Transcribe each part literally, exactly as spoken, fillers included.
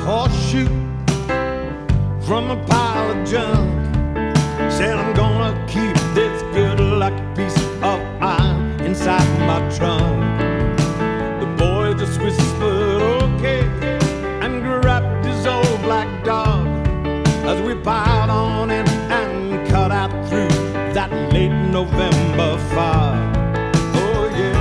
horseshoe from a pile of junk. Said I'm gonna keep this good luck piece of iron inside my trunk. The boy just whispered okay and grabbed his old black dog as we piled on in and cut out through that late November fog. Oh yeah.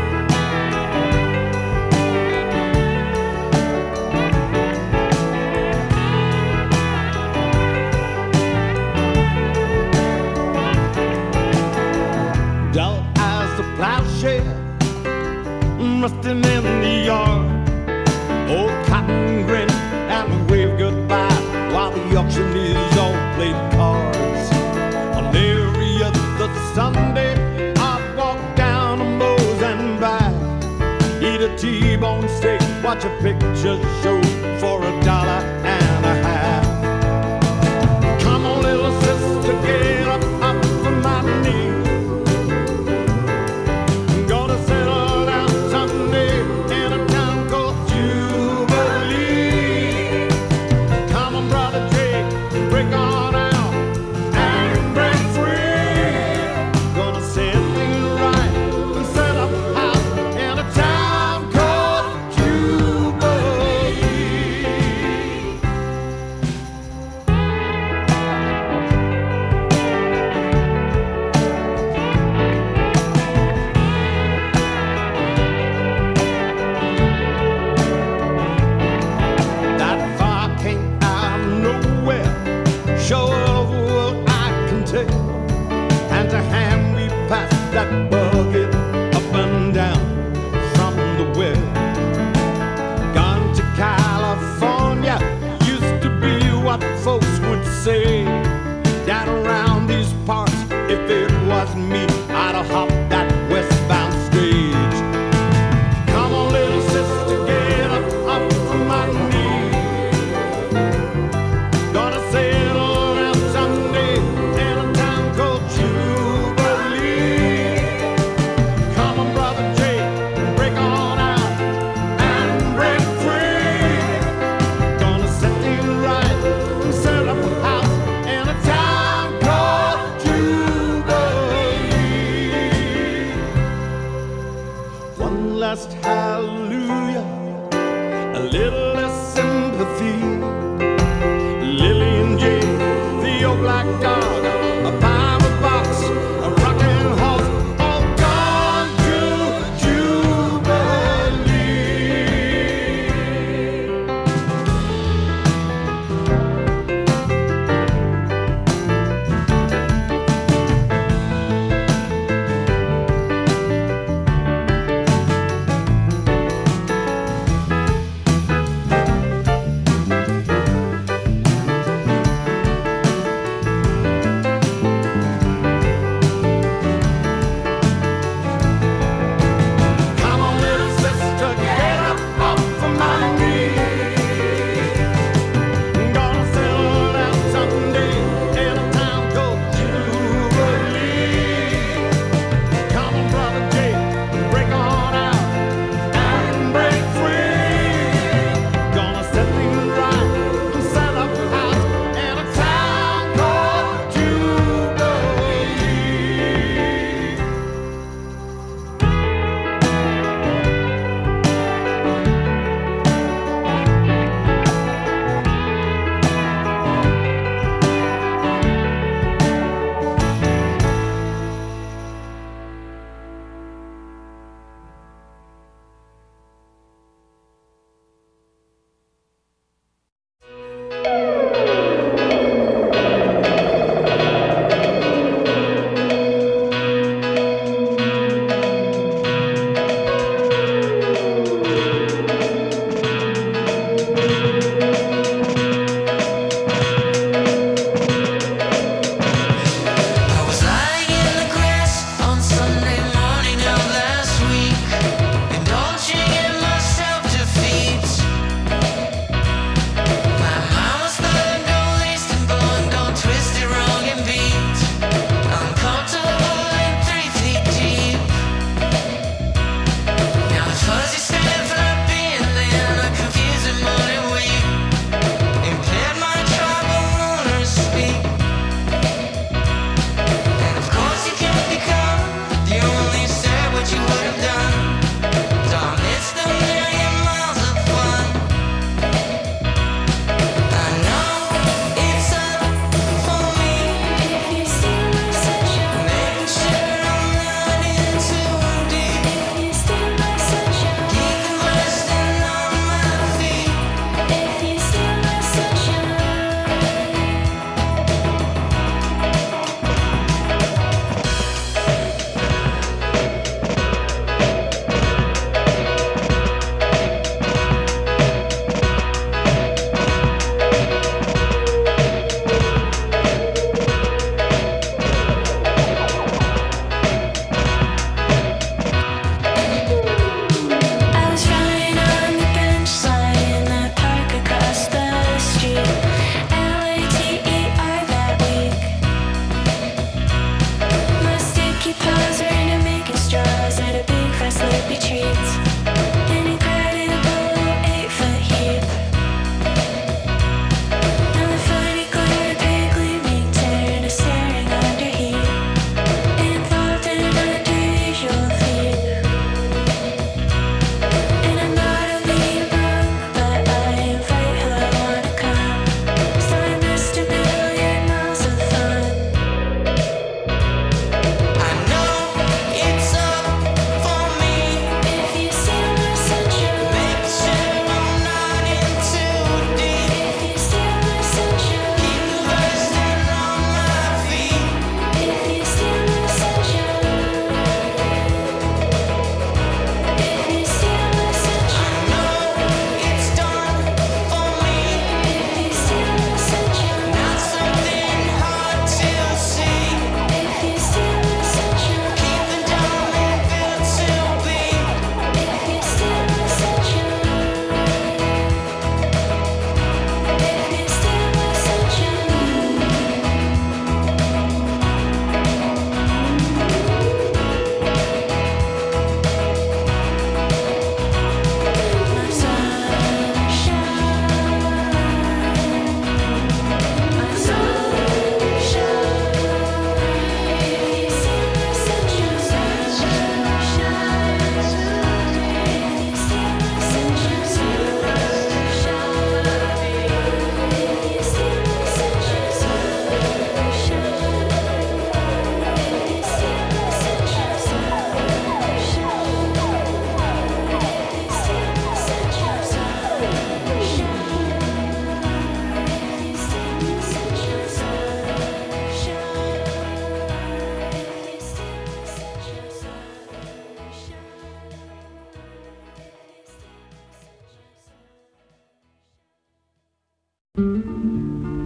Dull as the plowshare rusting in the yard. Old Cotton grinned and waved goodbye while the auctioneers all played cards. On every other Sunday I'd walk down to Moe's and back, eat a T-bone steak, watch a picture show for a dollar and a half. Come on, little sister, get up, up from my knee. And to hand me past that bucket up and down from the well. Gone to California used to be what folks would say. Down around these parts, if it was me, I'd have hopped that westbound stage. Come on, little sister, get up, up from my knee. Gonna sail around someday in a town called Jubilee. Come on, brother Jake, break on out and break free. Gonna set things right and set up a house in a town called Jubilee. One last hallelujah, a little less sympathy. Lily and Jay, the old black dog, a Bible box, a rocking horse, all gone to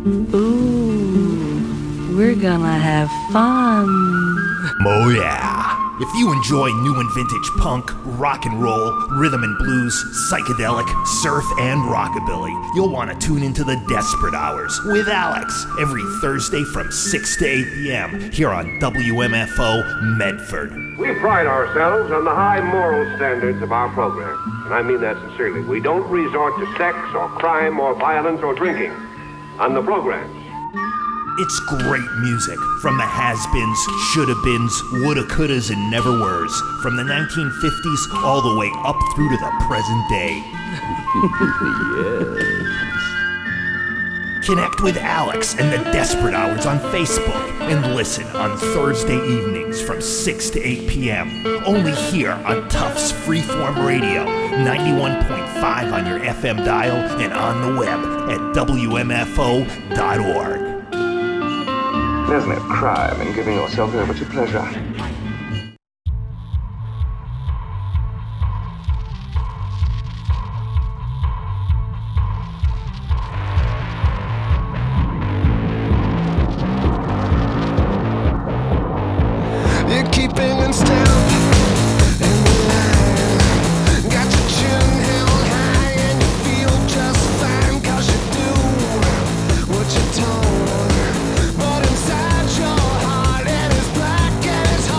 Ooh, we're gonna have fun. Oh yeah. If you enjoy new and vintage punk, rock and roll, rhythm and blues, psychedelic, surf, and rockabilly, you'll want to tune into the Desperate Hours with Alex every Thursday from six to eight p.m. here on W M F O Medford. We pride ourselves on the high moral standards of our program, and I mean that sincerely. We don't resort to sex or crime or violence or drinking on the programs. It's great music from the has-beens, shoulda-beens, woulda-couldas, and never-weres, from the nineteen fifties all the way up through to the present day. Yes. Connect with Alex and the Desperate Hours on Facebook and listen on Thursday evenings from six to eight p.m. only here on Tufts Freeform Radio, ninety-one point five on your F M dial and on the web at W M F O dot org. There's no crime in giving yourself over to pleasure. You're keeping in step in the line. Got your chin held high and you feel just fine, 'cause you do what you're told. But inside your heart it is black and it's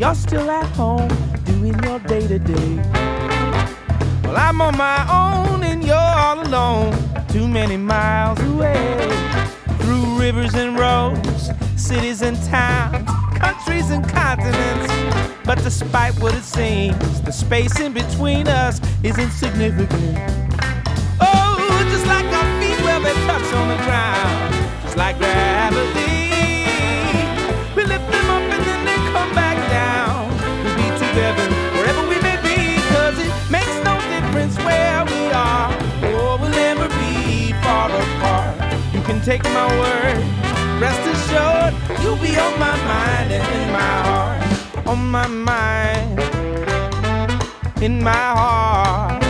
you're still at home doing your day-to-day. Well, I'm on my own and you're all alone, too many miles away. Through rivers and roads, cities and towns, countries and continents. But despite what it seems, the space in between us is insignificant. Oh, just like our feet where they touch on the ground, just like gravity. We lift them up and then they come back down. We'll be together wherever we may be, cause it makes no difference where we are. Oh, we'll never be far apart. You can take my word, rest assured, you'll be on my mind and in my heart. On my mind, in my heart.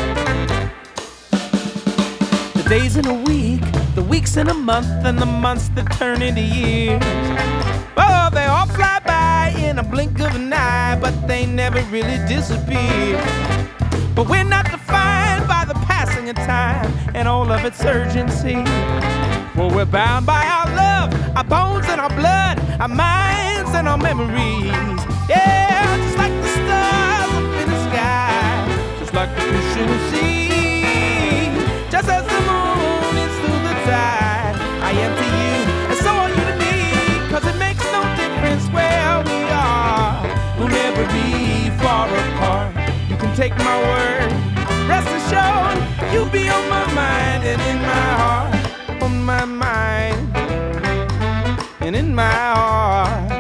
The days in a week, the weeks in a month, and the months that turn into years. Oh, they all fly by in a blink of an eye, but they never really disappear. But we're not defined by the passing of time and all of its urgency. Well, we're bound by our love, our bones and our blood, our minds and our memories. Yeah, just like the stars up in the sky, just like the fish in the sea. Just as the moon is through the tide, I am to you, and so are you to me. Cause it makes no difference where we are, we'll never be far apart. You can take my word, rest assured, you'll be on my mind and in my heart. On my mind and in my heart.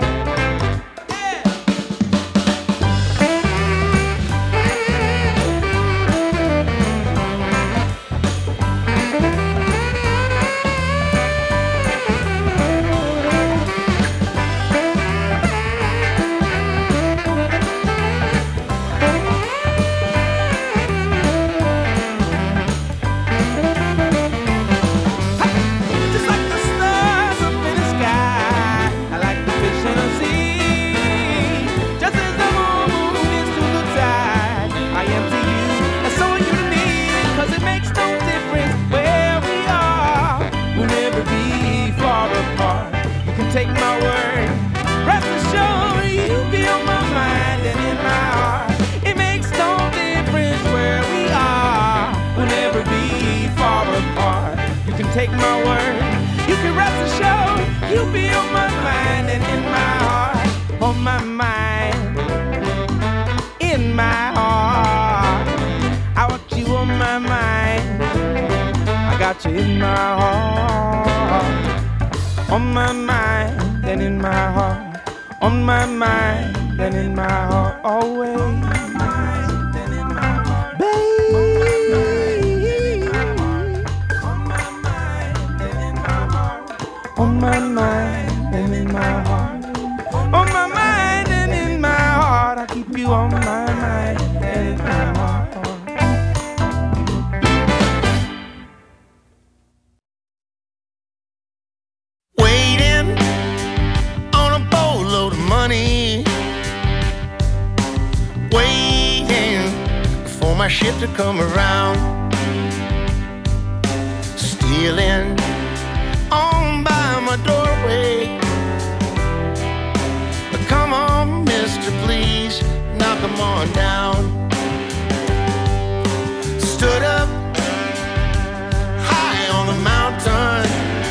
Take my word, rest assured, you'll be on my mind and in my heart. It makes no difference where we are, we'll never be far apart. You can take my word, you can rest assured, you'll be on my mind and in my heart. On my mind, in my heart. I want you on my mind, I got you in my heart. On my mind and in my heart. On my mind and in my heart. Always. Baby. On my mind and in my heart. On my mind and in my heart. On my mind and in my heart. I keep you on my mind and in my heart. My ship to come around, stealing on by my doorway. But come on, mister, please knock 'em on down. Stood up high on the mountain,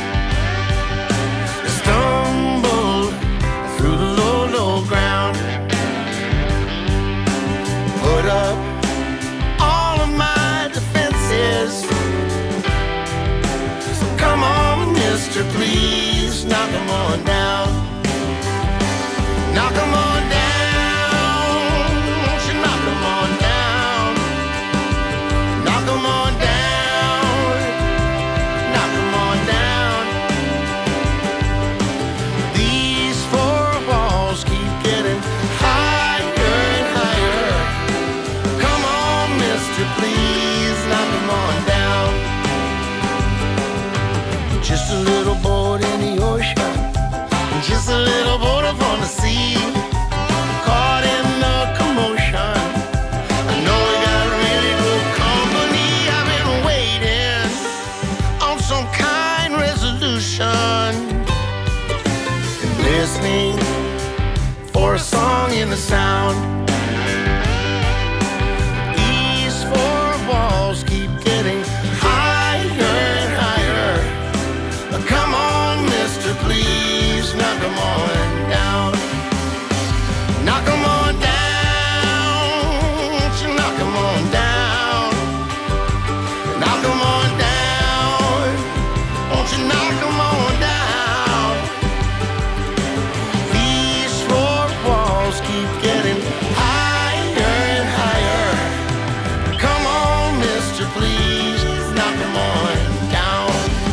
stumbled through the low, low ground, put up please knock 'em on down. Knock 'em on down. Won't you knock 'em on down? Knock 'em on down. Knock 'em on down. These four walls keep getting higher and higher. Come on, mister, please knock 'em on down. Just a little boat in the ocean, just a little boat up on the sea, caught in the commotion. I know we got really good company. I've been waiting on some kind resolution and listening for a song song in the sound. These four walls keep getting higher and higher. Come on, mister, please knock 'em on down. Knock 'em on down. Won't you knock 'em on down? Knock 'em on down. Won't you knock 'em on down? These four walls keep getting higher and higher. Come on, mister, please knock 'em on down.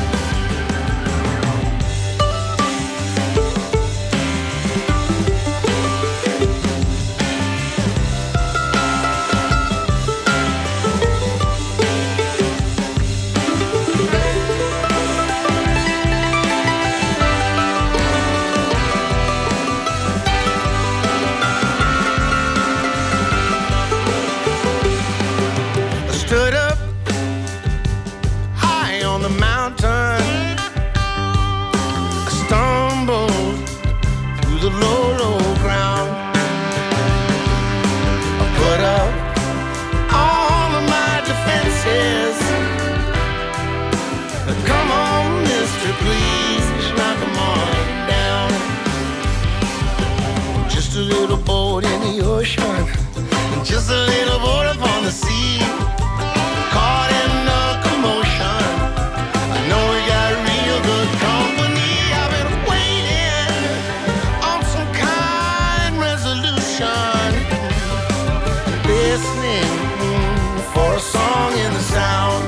I stood up high on the mountain. I stumbled through the low, low ground. I put up all of my defenses. Come on, mister, please knock 'em on down. Just a little boat in the ocean, just a little boat upon the sea. Caught in the commotion, I know we got real good company. I've been waiting on some kind resolution, listening for a song in the sound.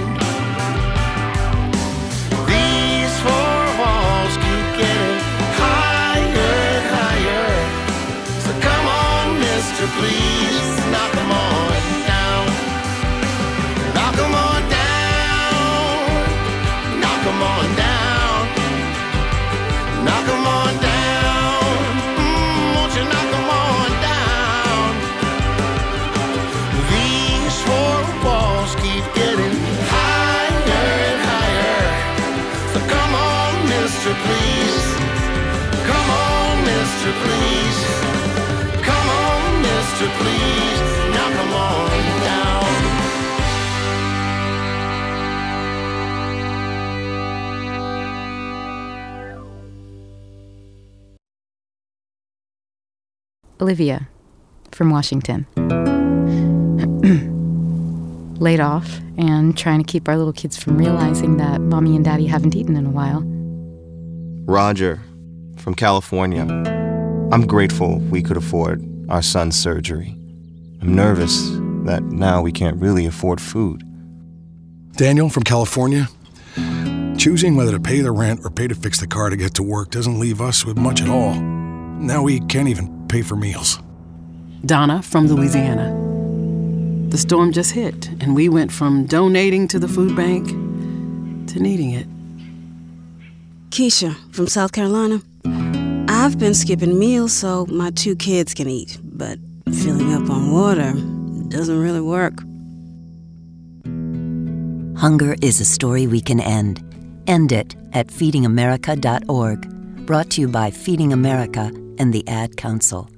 These four walls keep getting higher and higher. So come on, mister, please knock 'em on down. Knock 'em on down. Knock 'em on down. Knock 'em on down. Mm, won't you knock 'em on down? These four walls keep getting higher and higher. So come on, mister, please. Come on, mister, please. Come on, mister, please. Knock 'em on down. Olivia from Washington. Laid off and trying to keep our little kids from realizing that mommy and daddy haven't eaten in a while. Roger from California. I'm grateful we could afford our son's surgery. I'm nervous that now we can't really afford food. Daniel from California. Choosing whether to pay the rent or pay to fix the car to get to work doesn't leave us with much at all. Now we can't even pay for meals. Donna from Louisiana. The storm just hit, and we went from donating to the food bank to needing it. Keisha from South Carolina. I've been skipping meals so my two kids can eat, but filling up on water doesn't really work. Hunger is a story we can end. End it at feeding america dot org. Brought to you by Feeding America and the Ad Council.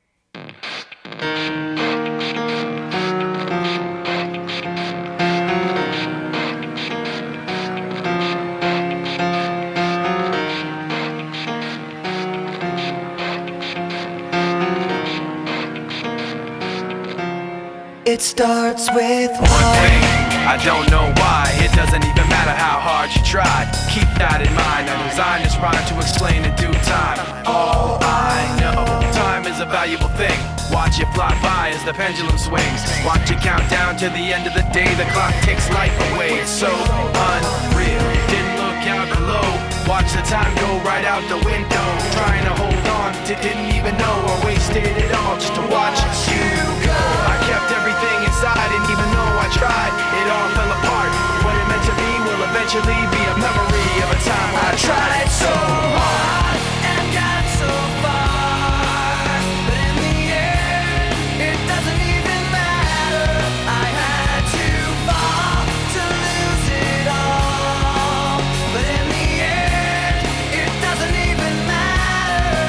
It starts with one thing. I don't know why. It doesn't even matter how hard you tried. Keep that in mind. I designed this rhyme to explain in due time. All I know, time is a valuable thing. Watch it fly by as the pendulum swings. Watch it count down to the end of the day. The clock takes life away. It's so unreal. Didn't look out below. Watch the time go right out the window. Trying to hold on to didn't even know or wasted it all just to watch you go. I kept everything inside, and even though I tried, it all fell apart. What it meant to be will eventually be a memory of a time when I tried so hard and got so far, but in the end, it doesn't even matter. I had to fall to lose it all, but in the end, it doesn't even matter.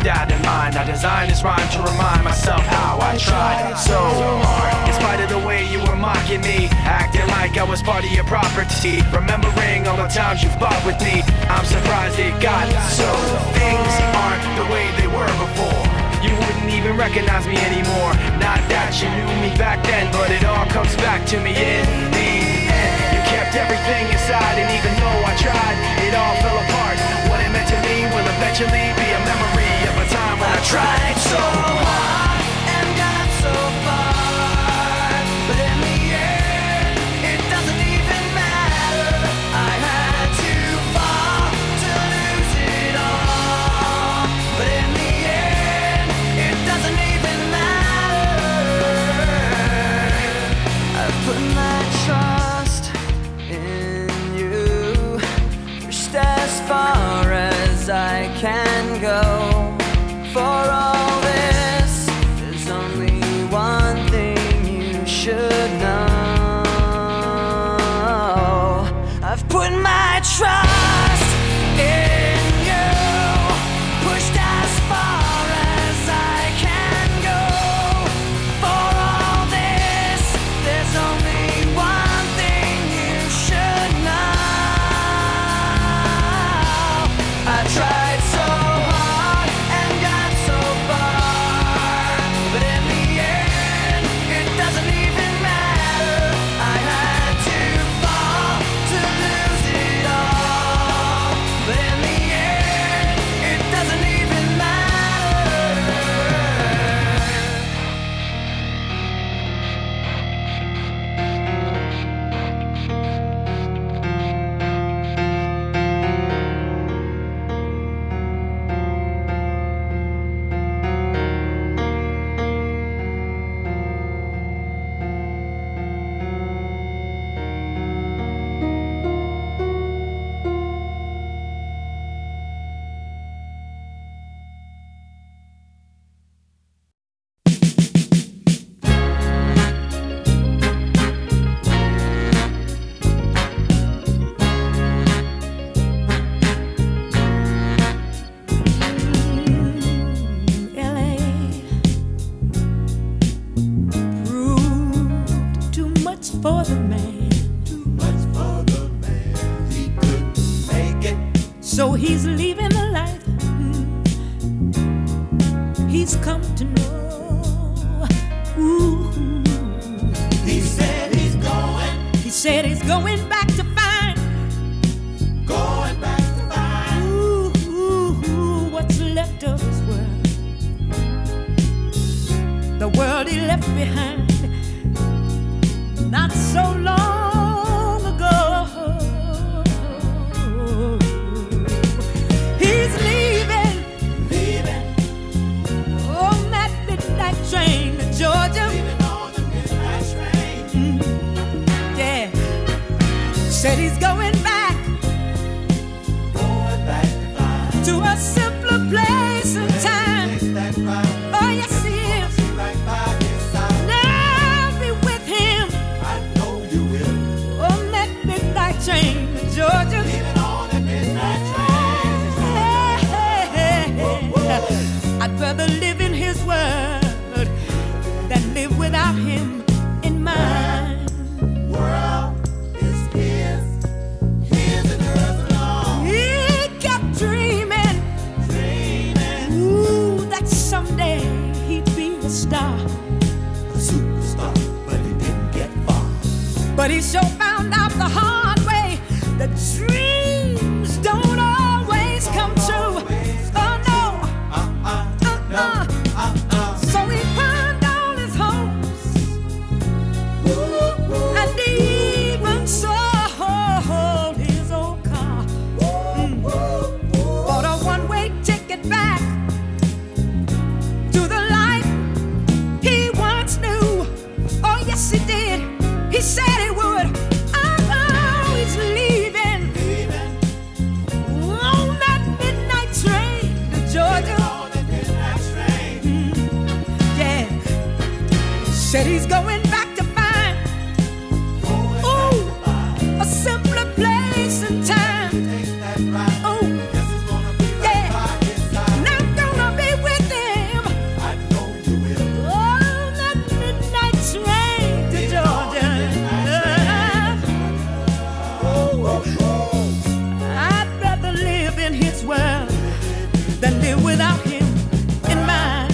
that in mind. I designed this rhyme to remind myself how I tried so hard. In spite of the way you were mocking me, acting like I was part of your property, remembering all the times you fought with me, I'm surprised it got so. Things aren't the way they were before. You wouldn't even recognize me anymore. Not that you knew me back then, but it all comes back to me in the end. You kept everything inside, and even though I tried, it all fell apart. What it meant to me will eventually be a memory of a time when I tried so hard and got so far, but in the end, it doesn't even matter. I had to fall to lose it all, but in the end, it doesn't even matter. I've put my trust in you, pushed as far as I can go. For all this, there's only one thing you should know. I've put my trust in you, pushed as far as I can go. For all this, there's only one thing you should know. I tried so hard and got so far, but in the end, it doesn't even matter. I had to fall to lose it all, but in the end, it doesn't even matter. L A proved too much for the man. Too much for the man. He couldn't make it. So he's leaving the life he's come to know. Ooh. He said he's going. He said he's going back to find. Going back to find. Ooh, ooh, ooh, what's left of his world? The world he left behind not so long ago. He's leaving, leaving on that midnight train to Georgia. Leaving on the midnight train. Mm, yeah, said he's going back, going back to find to a simpler place and time. Oh yes, he is. Now be with him. I know you will. On that midnight train to Georgia. Leaving on that midnight train. Hey, hey, hey. I'd rather live in his world than live without him in mine. World is his, his and hers alone. He kept dreaming, dreaming that live without him in mind.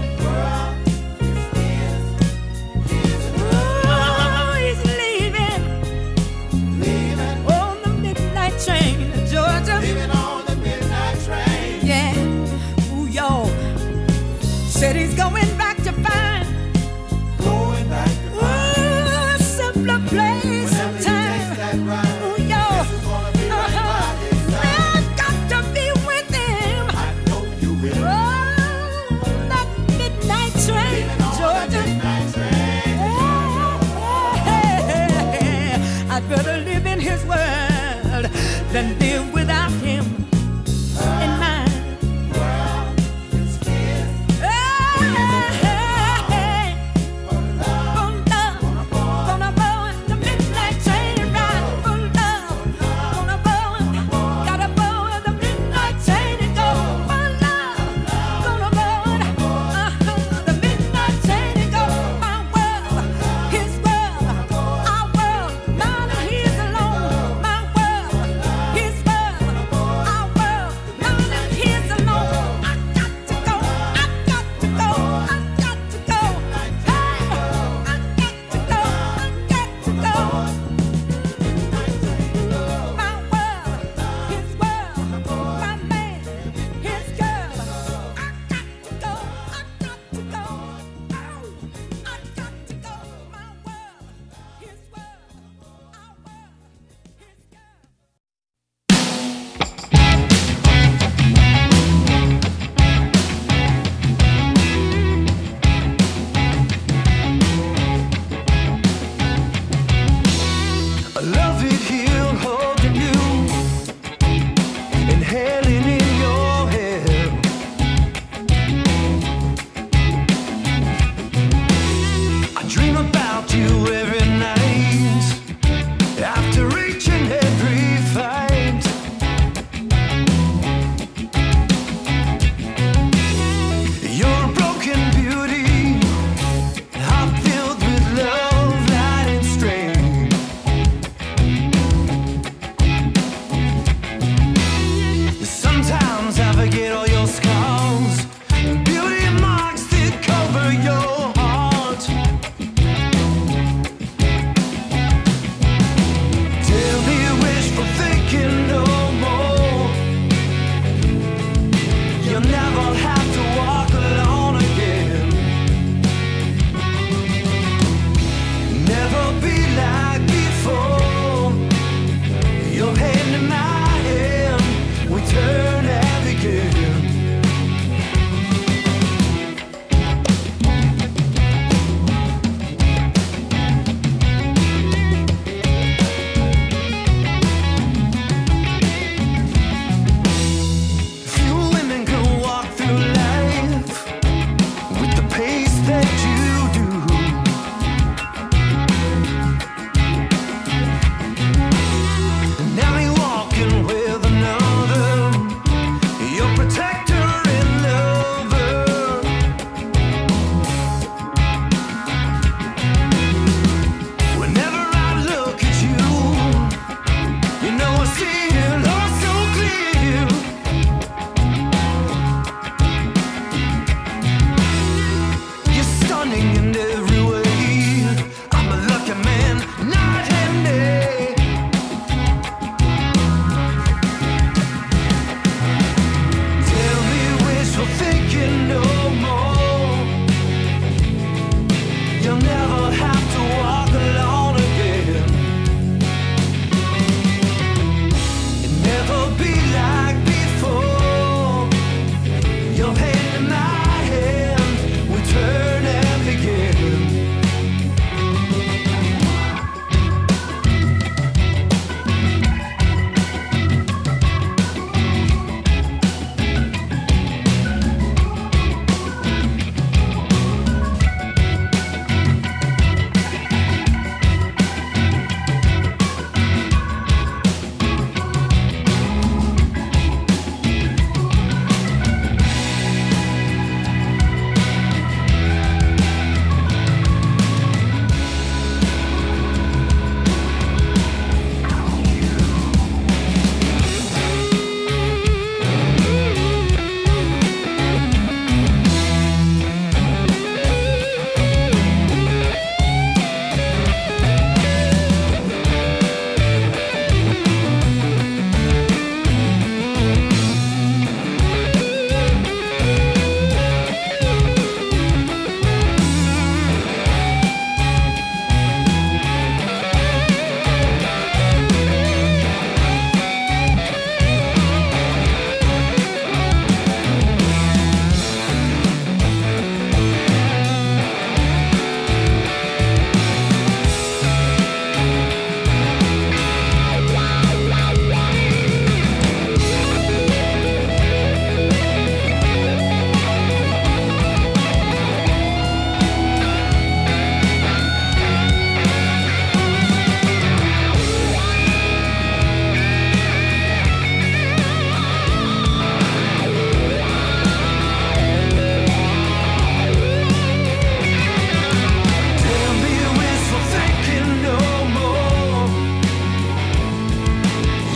Oh, he's leaving, leaving on the midnight train to Georgia. Leaving on the midnight train. Yeah, ooh, y'all said he's going back to find, going back to find ooh, a simpler place and time. Ooh, y'all, uh-huh. I've got to be with him. I know you will. Oh,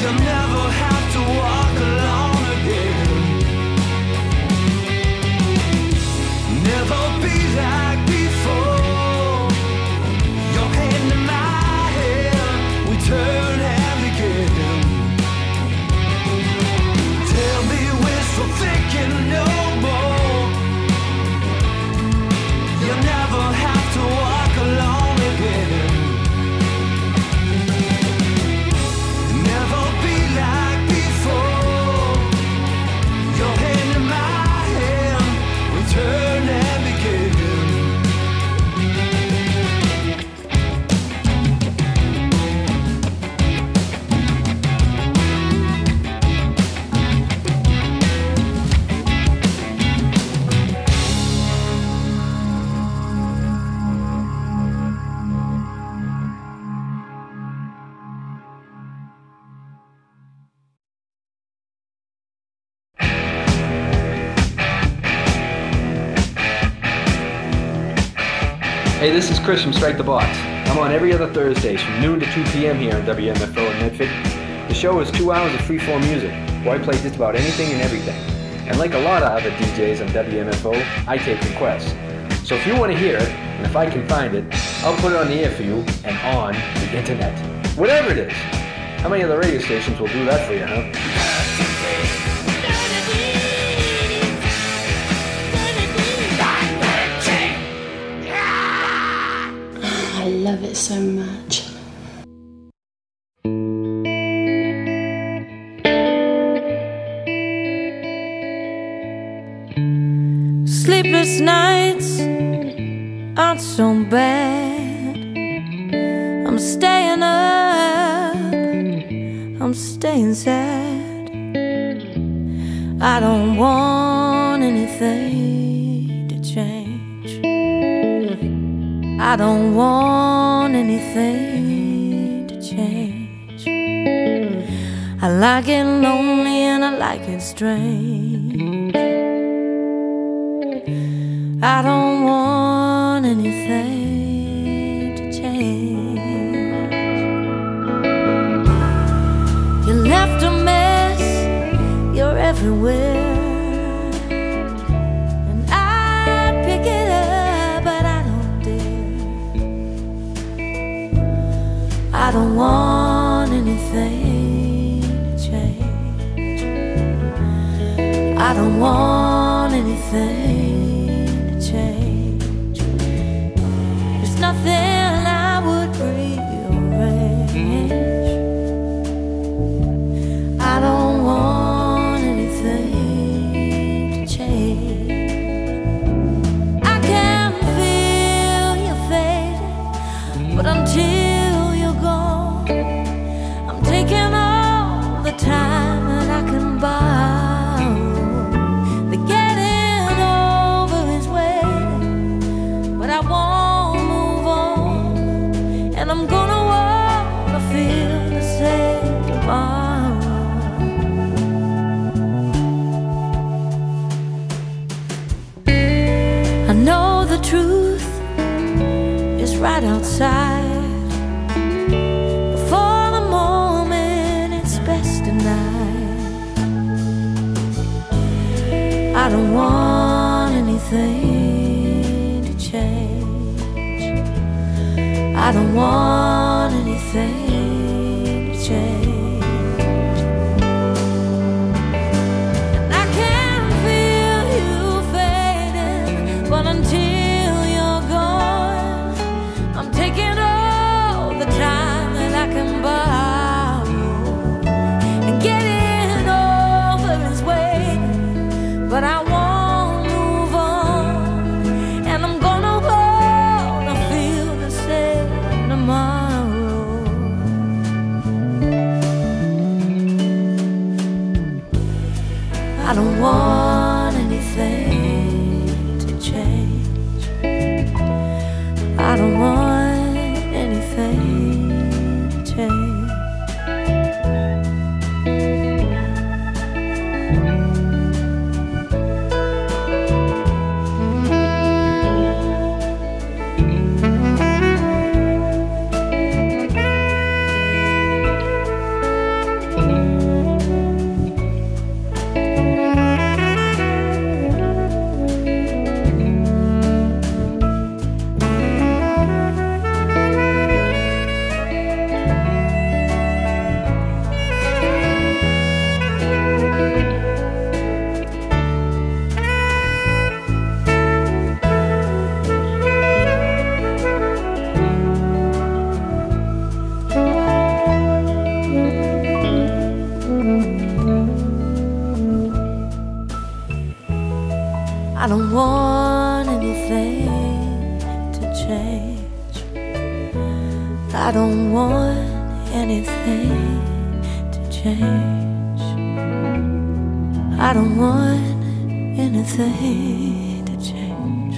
You'll never have to walk alone again. Never be like before. Your hand in my hand, we turn and begin. Tell me wishful thinking no more. You'll never have to walk alone again. Never be like before. Your hand in my hand, we turn and begin. Hey, this is Chris from Strike the Box. I'm on every other Thursdays from noon to two p.m. here on W M F O in Medford. The show is two hours of freeform music, where I play just about anything and everything. And like a lot of other D Js on W M F O, I take requests. So if you want to hear it, and if I can find it, I'll put it on the air for you and on the internet. Whatever it is. How many other radio stations will do that for you, huh? I love it so much. Sleepless nights aren't so bad. I'm staying up, I'm staying sad. I don't want anything to change. I don't want anything to change. I like it lonely and I like it strange. I don't want anything to change. You left a mess, you're everywhere. And I'd pick it up, but I don't dare. I don't want anything to change. I don't want anything. There's nothing I would rearrange. I don't want anything to change. I can feel you fading, but until you're gone, I'm taking all the time that I can buy. I'm gonna wanna feel the same tomorrow. I know the truth is right outside. Before the moment it's best denied. I don't want anything to change. I don't want anything to change. And I can feel you fading, but until you're gone, I'm taking all the time that I can borrow. And getting over is waiting, but I won't move on. And I'm gonna wanna feel the same tomorrow. I don't want anything to change. I don't want anything to change. I don't want anything to change. I don't want anything to change. I don't want anything to change.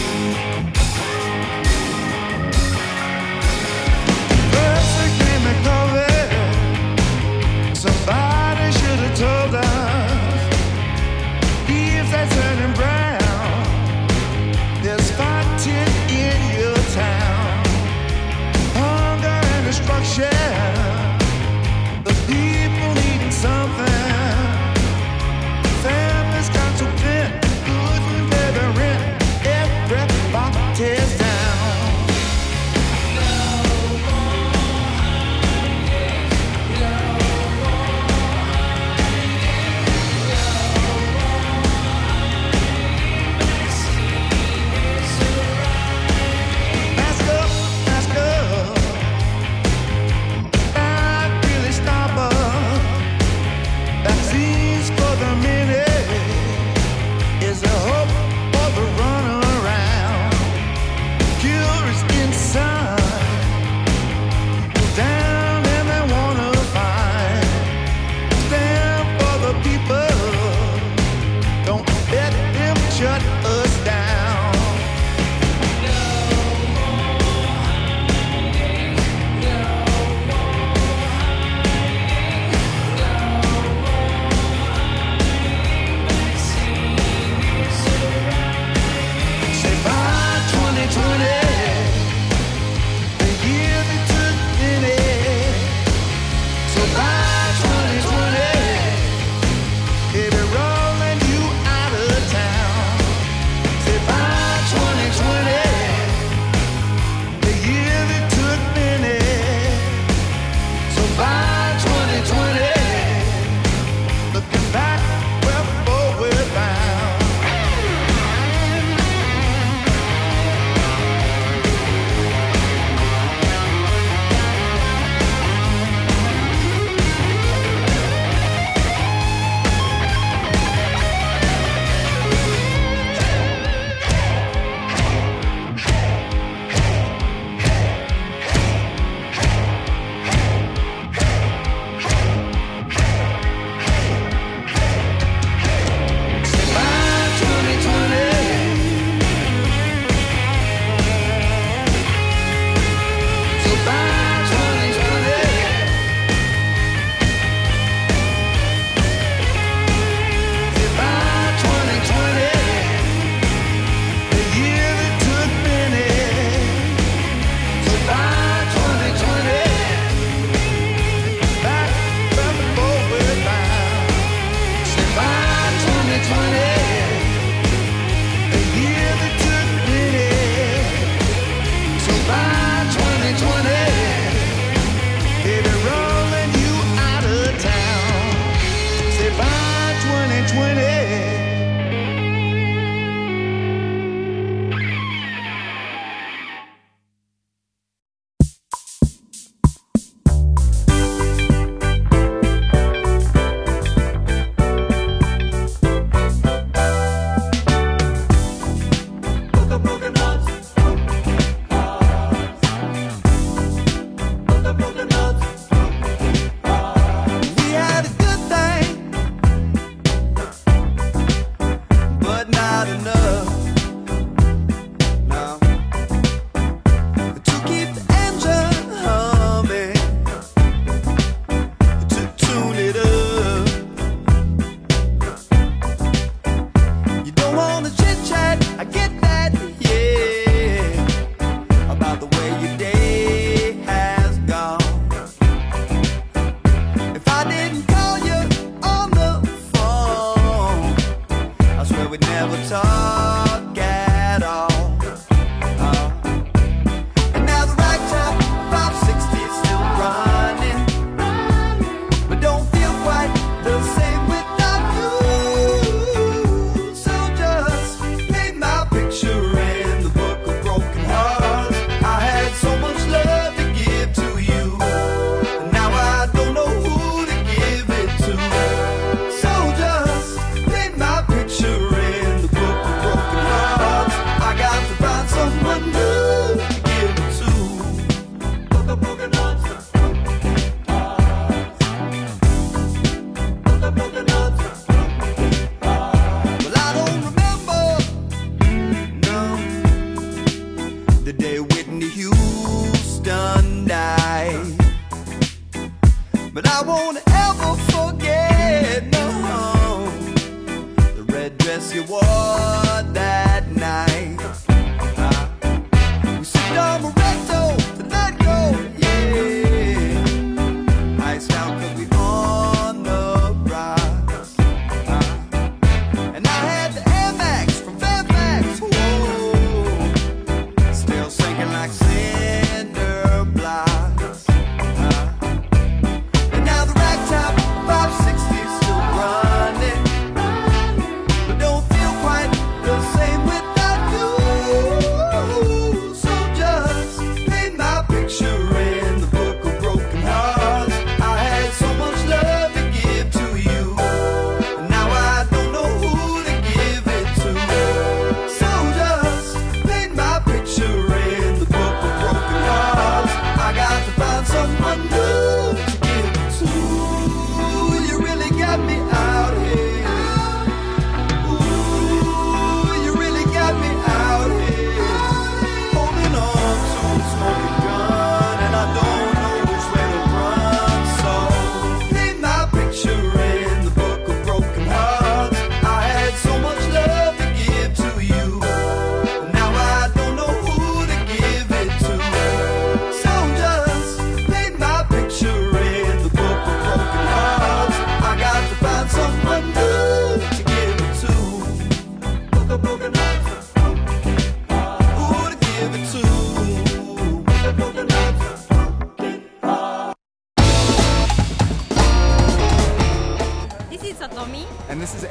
First they came and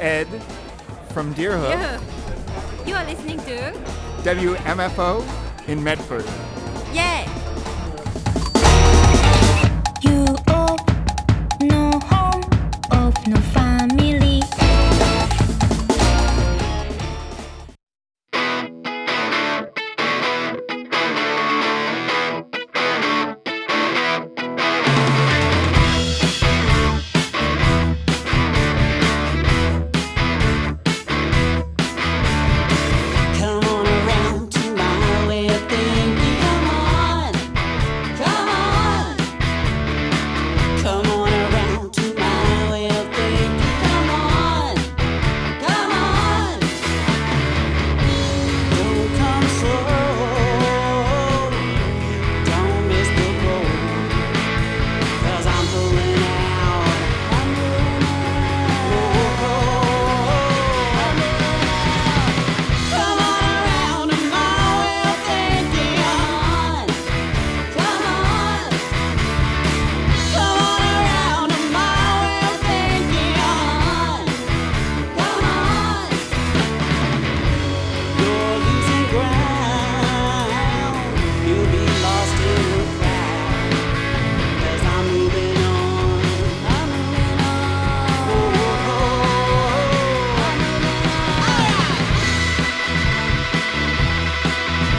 Ed from Deerhook. Deerhook. You are listening to W M F O in Medford. Yeah.